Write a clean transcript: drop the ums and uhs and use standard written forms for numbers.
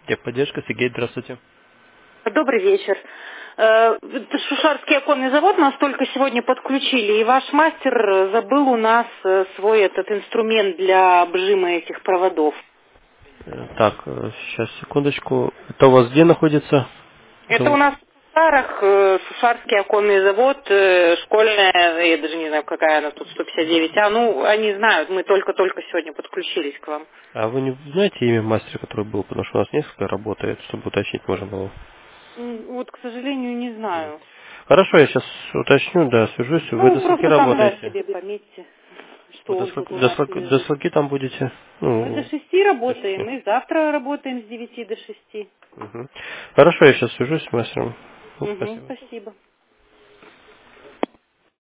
Техподдержка, Сергей, здравствуйте. Добрый вечер. Это Шушарский оконный завод нас только сегодня подключили, и ваш мастер забыл у нас свой этот инструмент для обжима этих проводов. Так, сейчас, секундочку. Это у вас где находится? Это у нас в Старых, Шушарский оконный завод, школьная, я даже не знаю, какая она тут, 159А, ну, они знают, мы только-только сегодня подключились к вам. А вы не знаете имя мастера, который был? Потому что у нас несколько работает, чтобы уточнить можно было. Вот, к сожалению, не знаю. Хорошо, я сейчас уточню, да, свяжусь. Вы до Ну, скольки просто там, да, работаете? себе пометьте, Вы что он тут у нас до лежит. скольки там будете? Мы до Ну, 6 до работаем, 6. и завтра работаем с 9 до 6. Хорошо, я сейчас свяжусь с мастером. Угу, Спасибо. спасибо.